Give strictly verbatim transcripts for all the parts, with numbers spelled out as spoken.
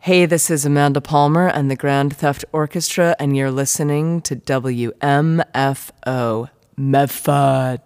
Hey, this is Amanda Palmer and the Grand Theft Orchestra, and you're listening to W M F O, Medford.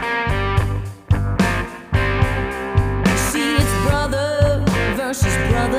Brother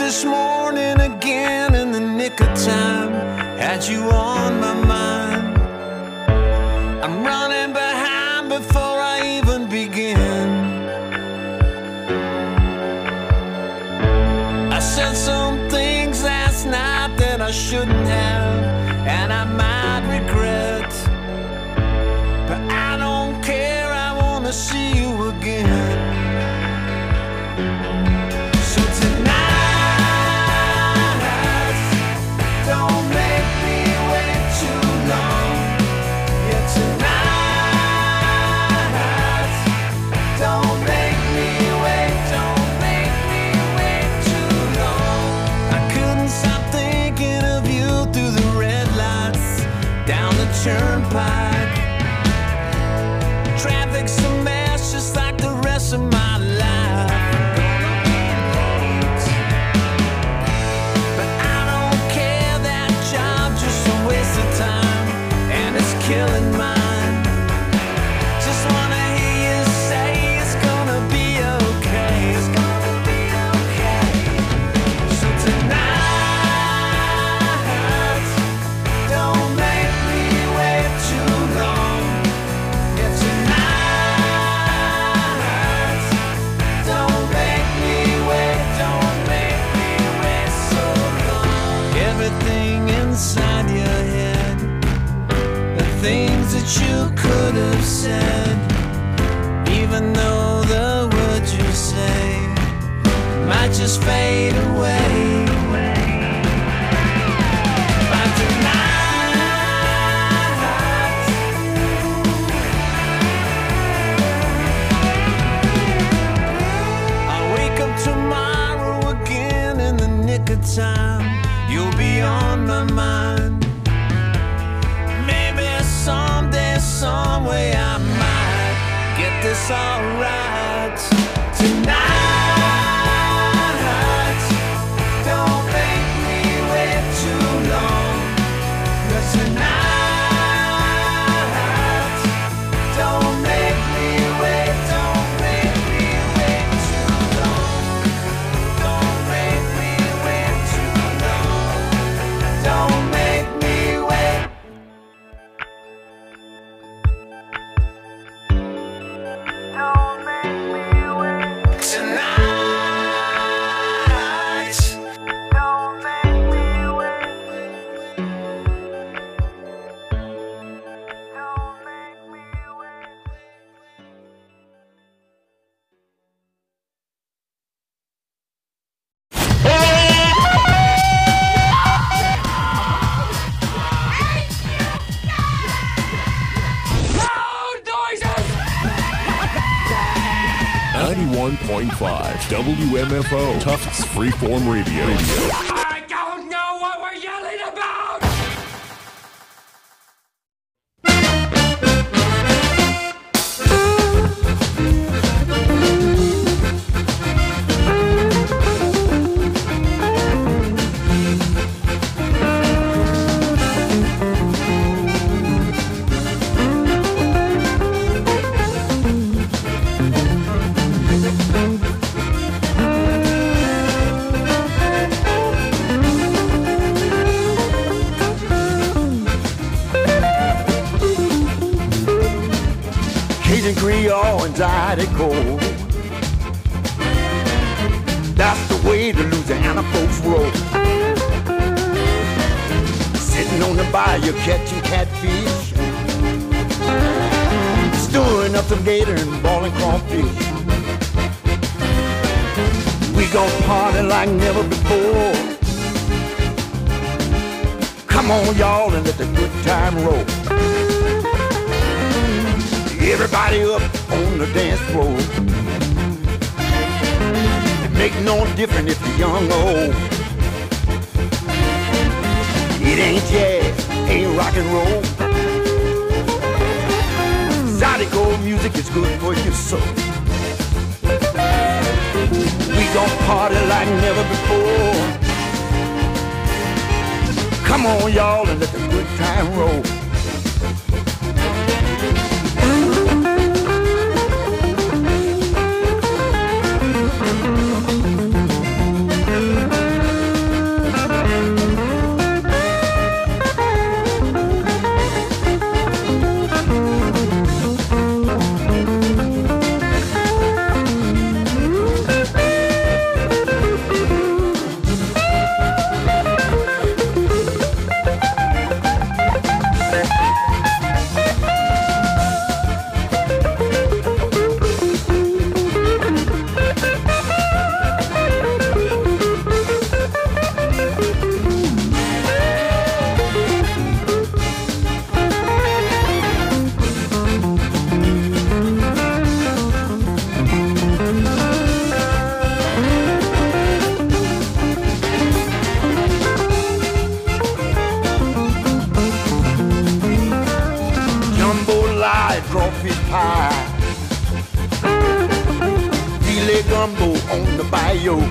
this morning again in the nick of time. Had you on my mind. I'm running behind before I even begin. I said some things last night that I shouldn't have, and I might regret. But I don't care, I wanna see you again. So tonight, don't make me wait too long. Yeah, tonight, don't make me wait, don't make me wait too long. I couldn't stop thinking of you through the red lights, down the turnpike. Traffic's a mess just like the rest of my life. But I don't care, that job's just a waste of time, and it's killing mine. Just wanna hear you say it's gonna be okay. It's gonna be okay. So tonight, don't make me wait too long. Yeah, tonight, don't make me wait, don't make me wait so long. Everything inside your head, the things that you could have said, even though the words you say might just fade away. By tonight, I'll wake up tomorrow again in the nick of time. You'll be on my mind. Maybe someday, some way I might get this all right. Tonight, don't make me wait too long. But tonight, don't make me wait, don't make me wait too long. Don't make me wait too long. Don't make me wait. Don't make me wait tonight. Don't make me wait. Don't make me wait. ninety-one point five W M F O, Tufts Freeform Radio. I don't know what we're yelling about! Cajun Creole and Zydeco. That's the way the Louisiana folks roll. Sitting on the bayou catching catfish, stewing up some gator and balling crawfish. We gon' party like never before. Come on, y'all, and let the good time roll. Everybody up on the dance floor. It make no difference if you're young or old. It ain't jazz, ain't rock and roll. Zydeco music is good for your soul. We gon' party like never before. Come on, y'all, and let the good time roll. gumbo on the bayou.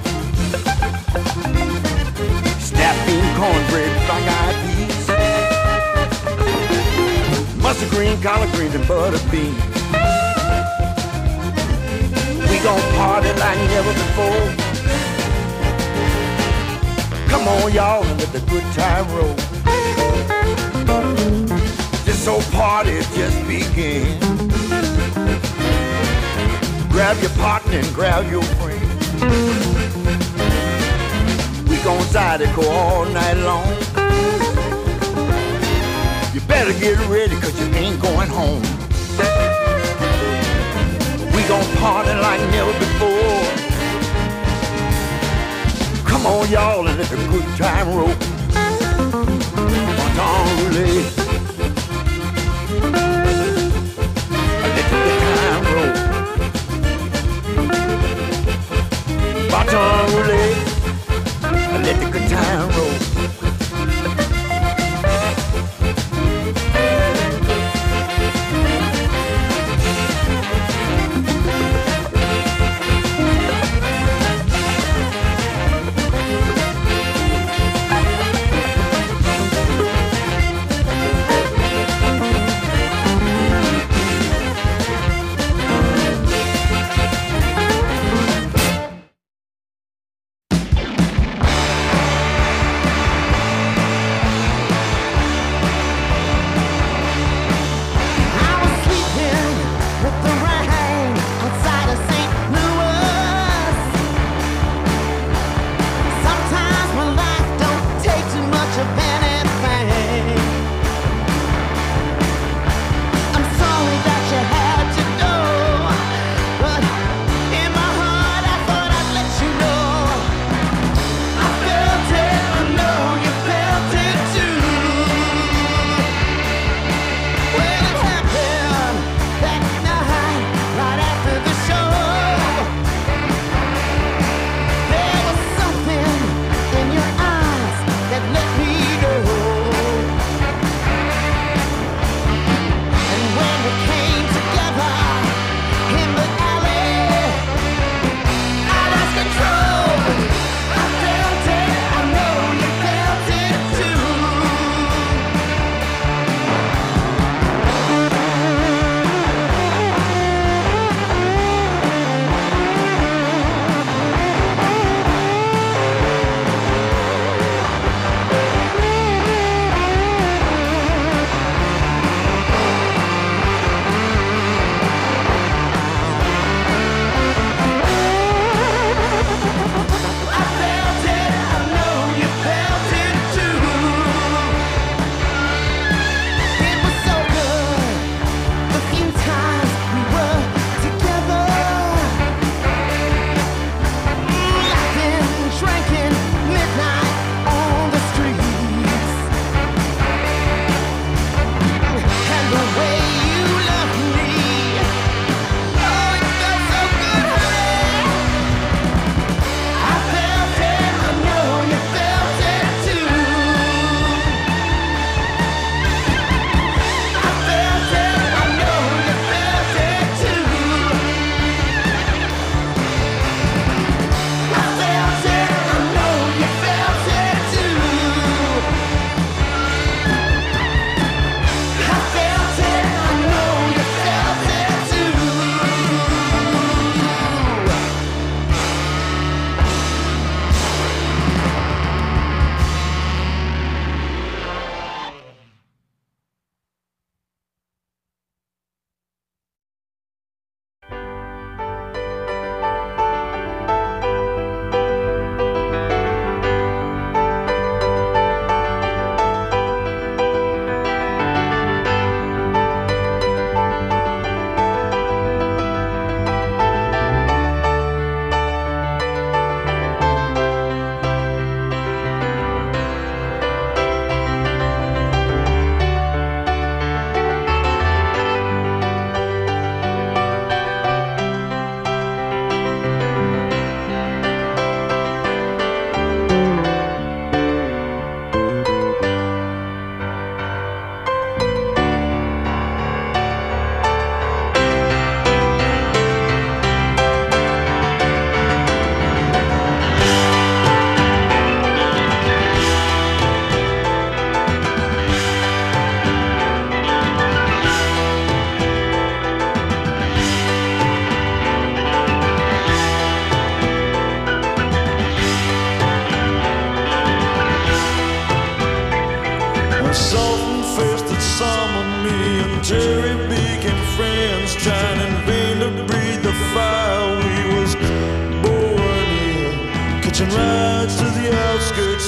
Snap bean cornbread, black-eyed peas, mustard green, collard greens, and butter beans. We gon' party like never before. Come on, y'all, and let the good time roll. This old party just began. Grab your partner and grab your friend. We gon' zydeco all night long. You better get ready, cause you ain't going home. We gon' party like never before. Come on, y'all, and let the good time roll. Baton roulette. Let the good time roll. Baton roulette. Let the good time roll.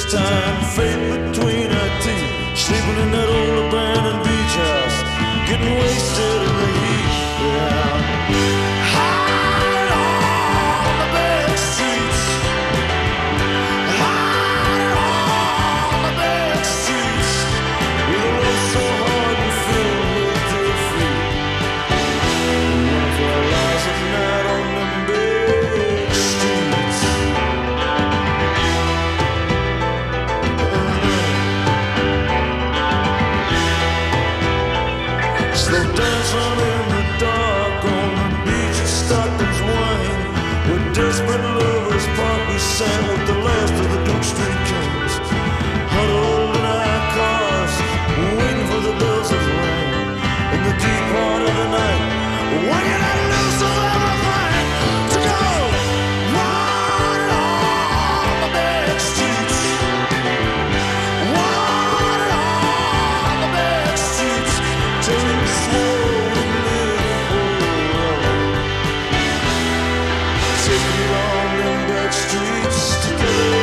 time, fate between our teeth, sleeping in that old abandoned beach house, getting wasted in the heat. Yeah. High on the back streets, high on the back streets, with a love so hard and filled with defeat. One of our lives at night on them big streets. Slow dancing in the dark on the beach at Stockton's Wine, where desperate lovers part we sang with the last of the Duke Street Kings, huddled in our cars, waiting for the bells to ring in the deep part of the night, when you let loose of everything to go right on the back streets, right on the back streets, till you slow and live. Take me on them back streets today.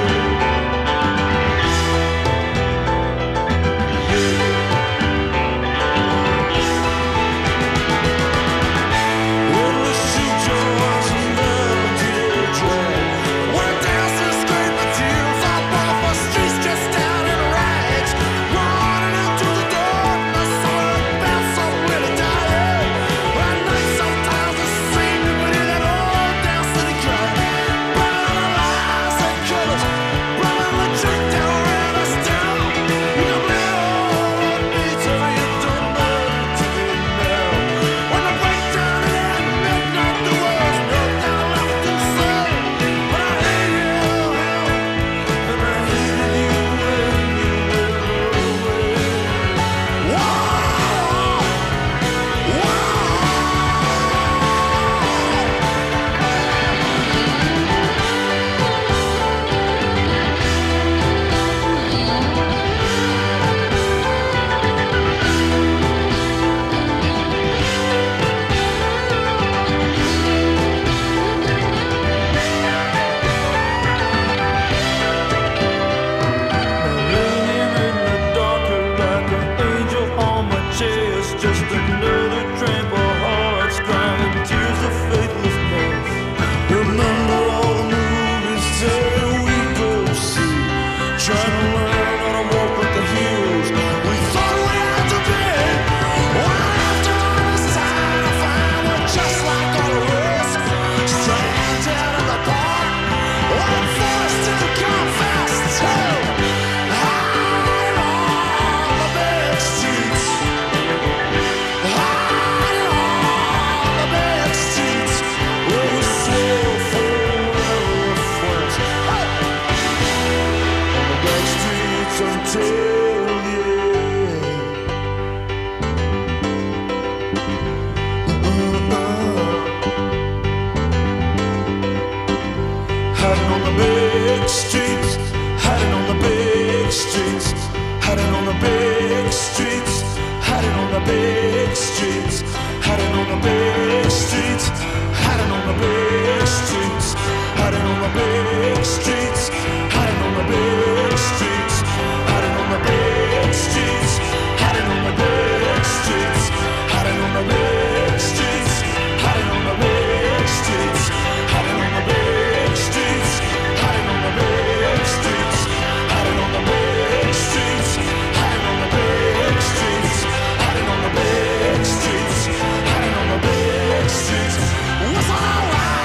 Endless shoot yours and down to your drag. Where dancers scrape the tears off off our streets, just down in rags, running into the darkness, so it felt so really tired. At night sometimes it seemed to be that old down city cry, burning the lies and colors, running the drink down, ran us down. You can play all me till you don't matter to me now. When the breakdown hit at midnight, there was nothing left to say. But I hated you, and I hated you when you went away. Whoa, laying in the dark like an angel on my chest, just another tramp of hearts crying tears of faithlessness. Remember all the movies that we go see, trying to learn how to walk with the heroes we thought we had to be. When after all this time, I find we're just like all the rest, stranded in the park, one forced to confess to. High on the back streets, high on the back streets, where we swore forever we're friends. Hey! On the back streets until the hiding on the big streets, hiding on the big streets, hiding on the big streets, hiding on the big streets, hiding on the big streets, hiding on the big streets, hiding on the big streets, hiding on the big streets, hiding on the big streets, hiding on the big streets, hiding on the big streets, hiding on the big streets, hiding on the big streets, hiding on the big streets, hiding on the big streets, hiding on the big streets, hiding on the big streets, hiding on the big streets. Was alright.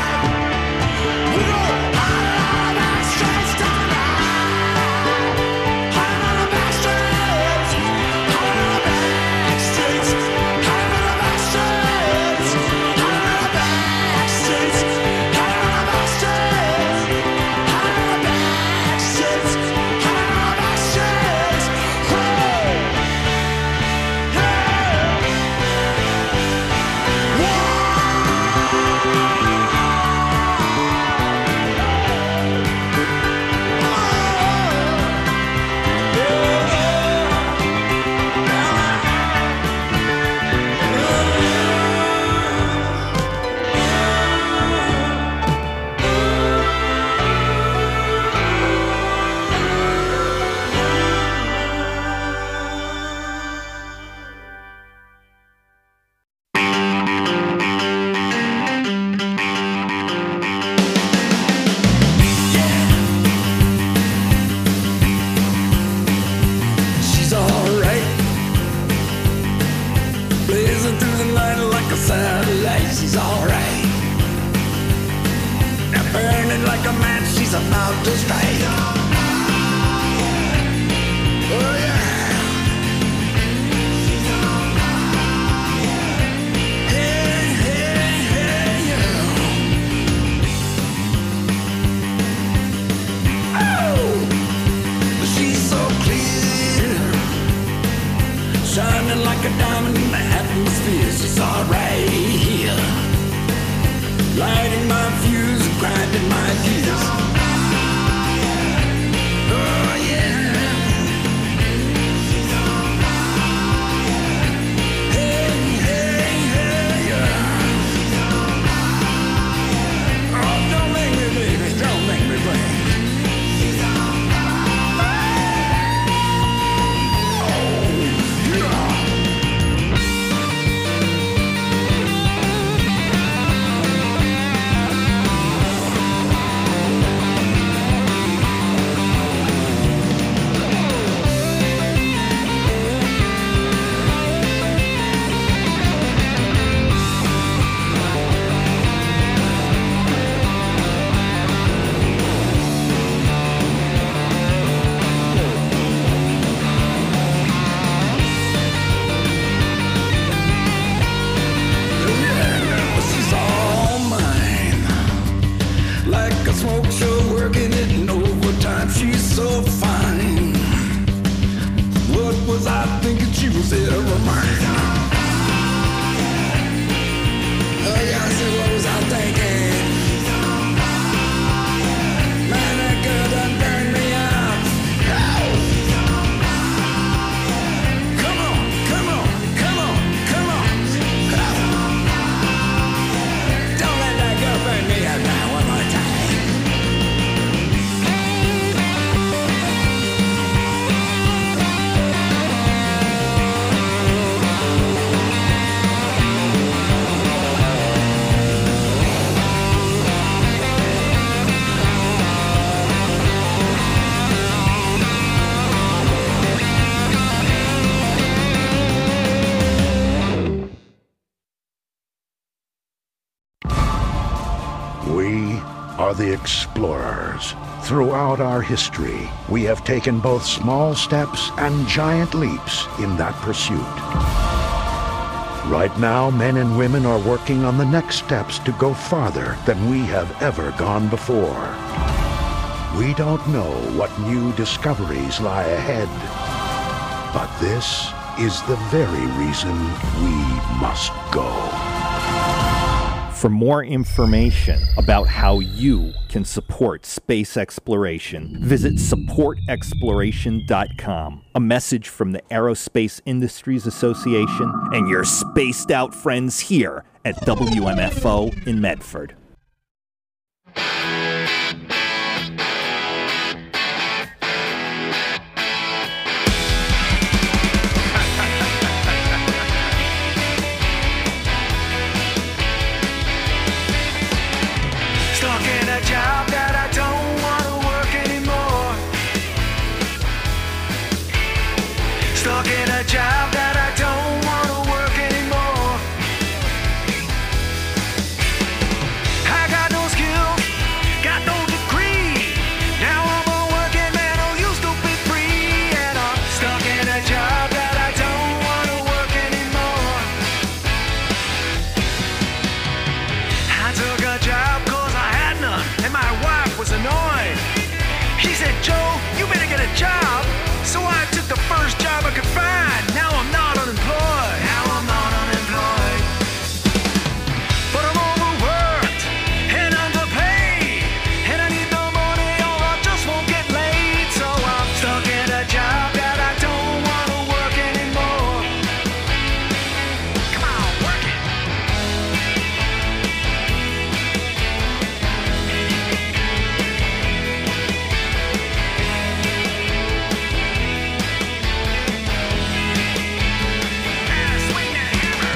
she's about to strike. Oh yeah. Hey, hey, hey, yeah. Oh, she's so clear, shining like a diamond in the atmosphere. She's alright here, lighting my fuse, grinding my gears. Oh yeah. Hey, hey, hey, yeah. Oh, don't make me, baby, don't make me break. She's all mine, like a smoke show working it in overtime. She's so fine. What was I thinking? She was ever mine. Oh yeah, I said, what was I thinking? Man, that girl done burned me out. Ow. Come on, come on, come on, come on. Ow. Don't let that girl burn me out now one more time. We are the explorers. Throughout our history, we have taken both small steps and giant leaps in that pursuit. Right now, men and women are working on the next steps to go farther than we have ever gone before. We don't know what new discoveries lie ahead, but this is the very reason we must go. For more information about how you can support space exploration, visit support exploration dot com. A message from the Aerospace Industries Association and your spaced out friends here at W M F O in Medford. Stuck in a job that I don't want to work anymore. Stuck in a job that I don't want to work anymore. I got no skills, got no degree. Now I'm a working man who used to be free. And I'm stuck in a job that I don't want to work anymore. I took a job cause I had none, and my wife was annoyed. She said, Joe, you better get a job. So I took the first job I could find. Now I'm not unemployed. Now I'm not unemployed. But I'm overworked and underpaid, and I need the money or I just won't get laid. So I'm stuck in a job that I don't want to work anymore. Come on, work it. Swing that hammer.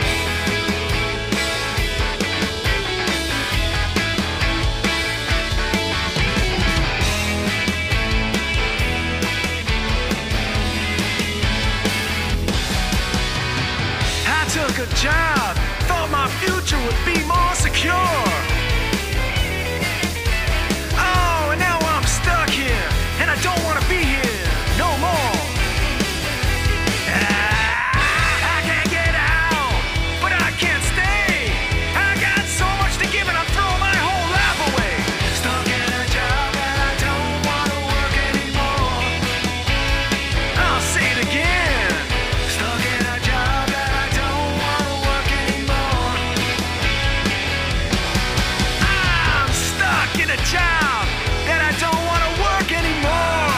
I took a job, thought my future would be more secure. Oh, job that I don't want to work anymore.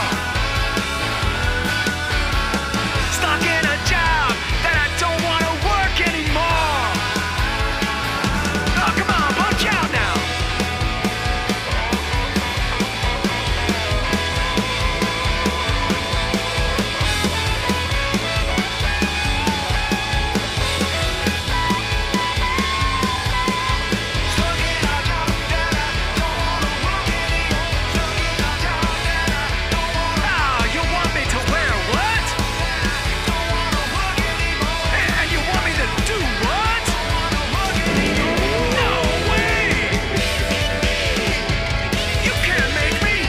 Stuck in a job that I don't want to work anymore. Oh, come on, punch out now. Ah, you want me to wear what? And you want me to do what? No way! You can't make me!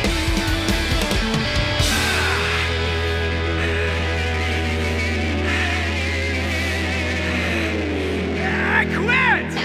I quit!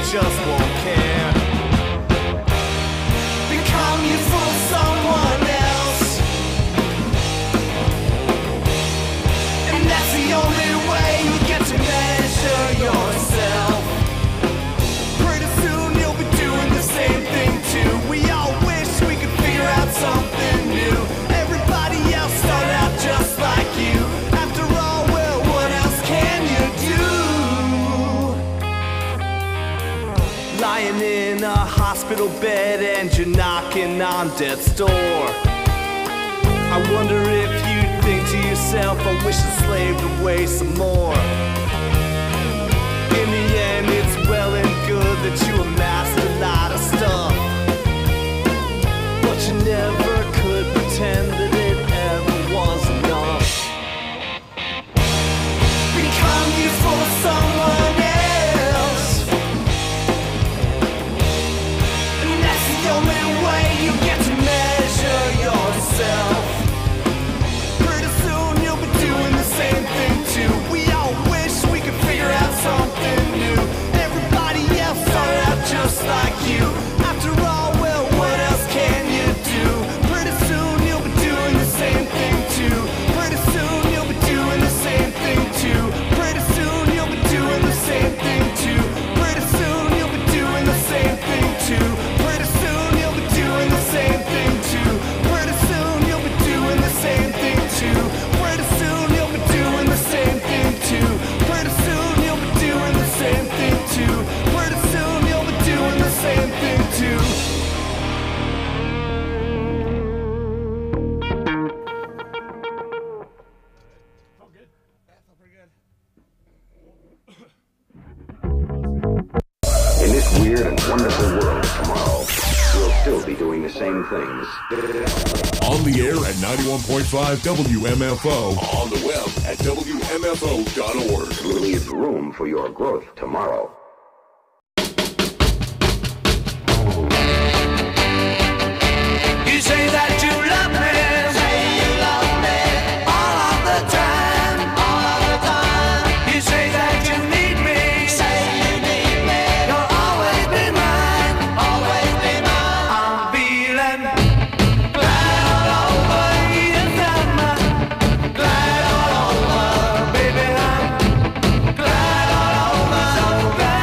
just won't care. Become you for someone else, and that's the only way you get to measure yourself. Pretty soon you'll be doing the same thing too. We all wish we could figure out something new. Everybody else started out just like you. After all, well, what else can you do? Lying in a hospital bed and you're knocking on death's door. I wonder if you think to yourself, I wish I slaved away some more. In the end, it's well and good that you amassed a lot of stuff, but you never could pretend that it ever was enough. Become you for someone else, and that's the only way you get to measure yourself. Pretty soon you'll be doing the same thing too. We all wish we could figure out something new. Everybody else started out just like you. After all, well, what else can you do? Pretty soon you'll be doing the same thing too. Pretty soon you'll be doing the same thing too. Pretty soon you'll be doing the same thing too. Pretty soon you'll be doing the same thing too. Pretty soon you'll be doing the same thing too. Pretty soon you'll be doing the same thing too. Pretty soon you'll be doing the same thing too. Pretty soon you'll be doing the same thing too. Pretty soon you'll be doing the same thing too. In this weird and wonderful world tomorrow, we'll still be doing the same things. On the air at ninety-one point five W M F O. On the web at W M F O dot org. Leave room for your growth tomorrow. You say that you love me, say you love me, all of the time, all of the time. You say that you need me, say you need me, you'll always be mine, always be mine. I'm feeling glad all over, yes I'm glad all over, baby I'm glad all over, so glad.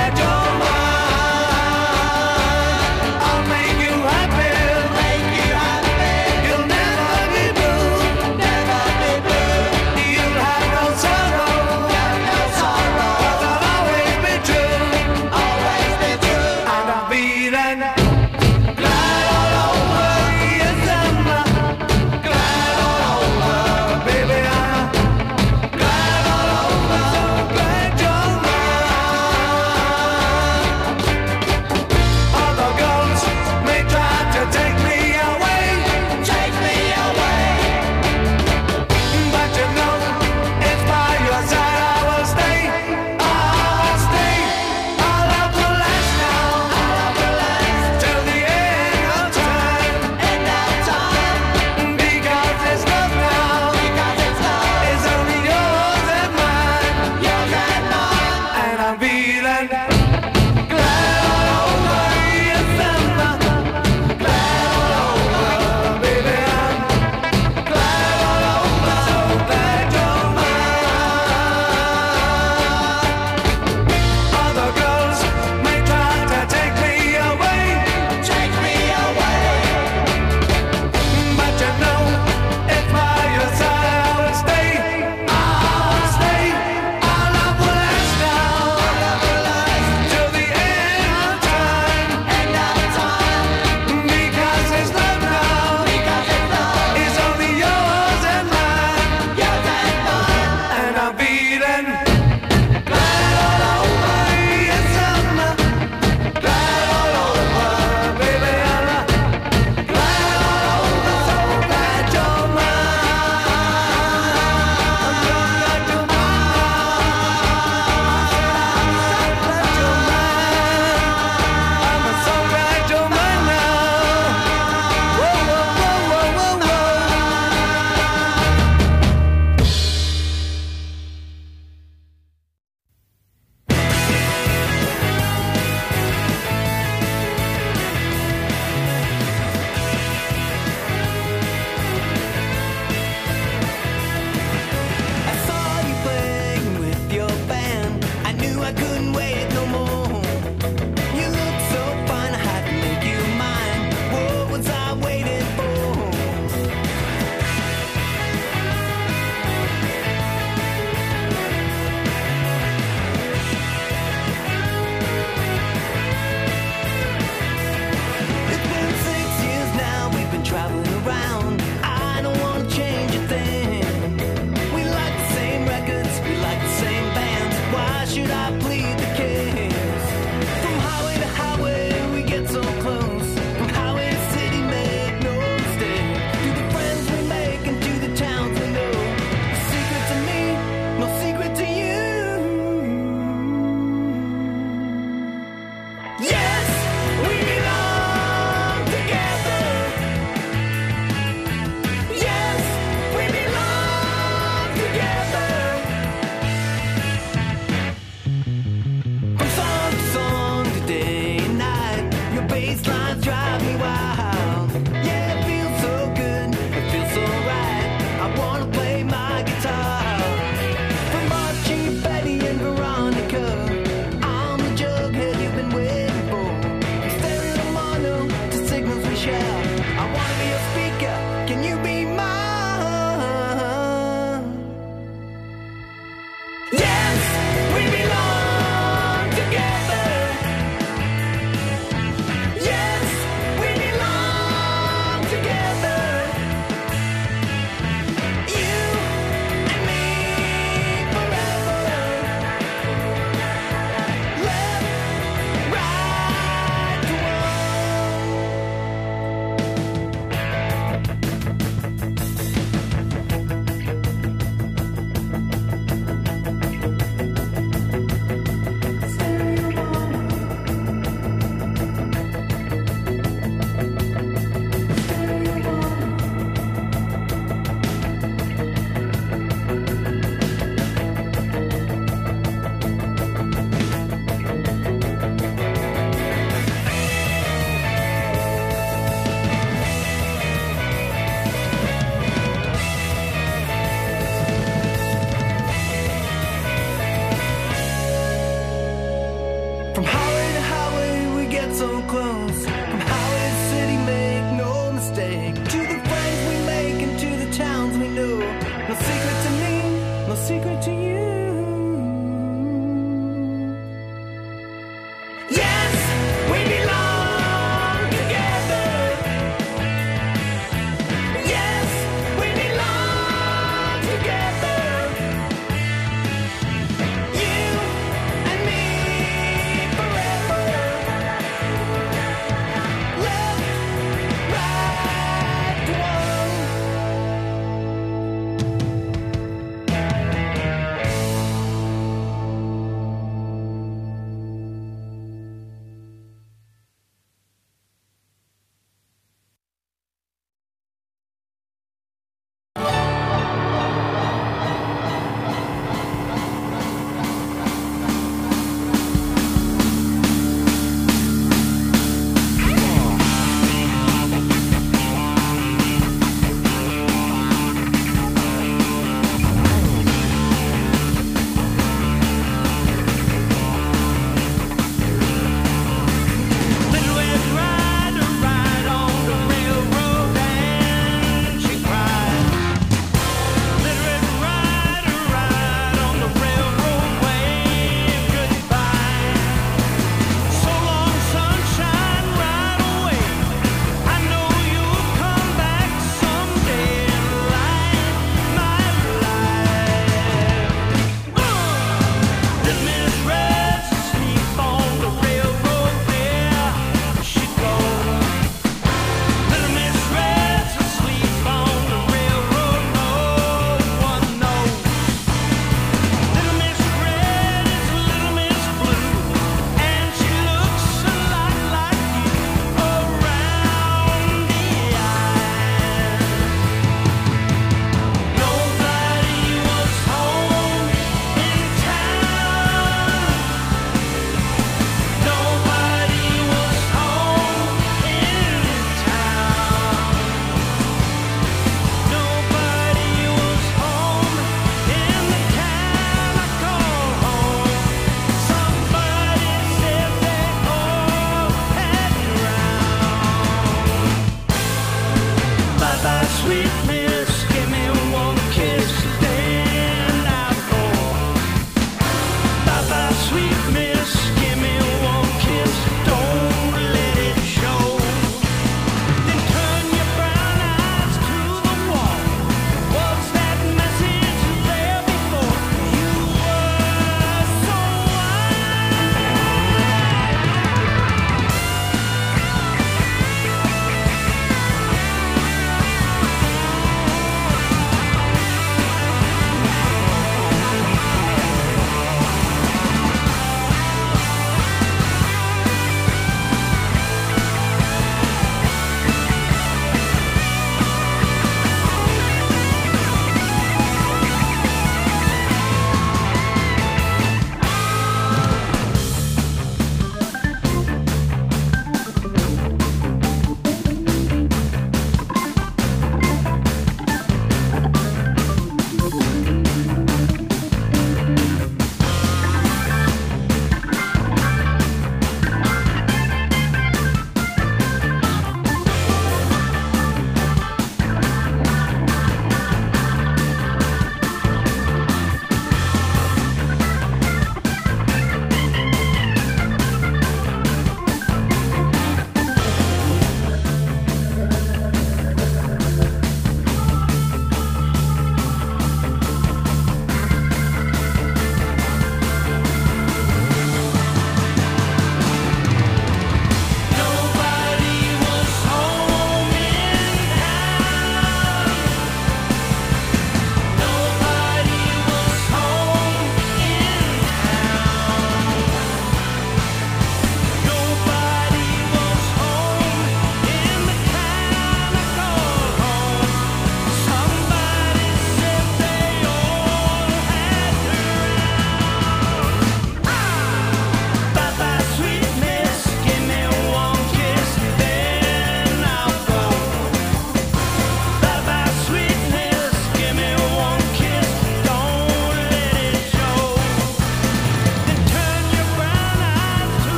chair. I wanna be a speaker. Can you be mine? Yes, we belong together. Yes, we belong together. You and me forever. Left, right, to From highway to highway we get so close.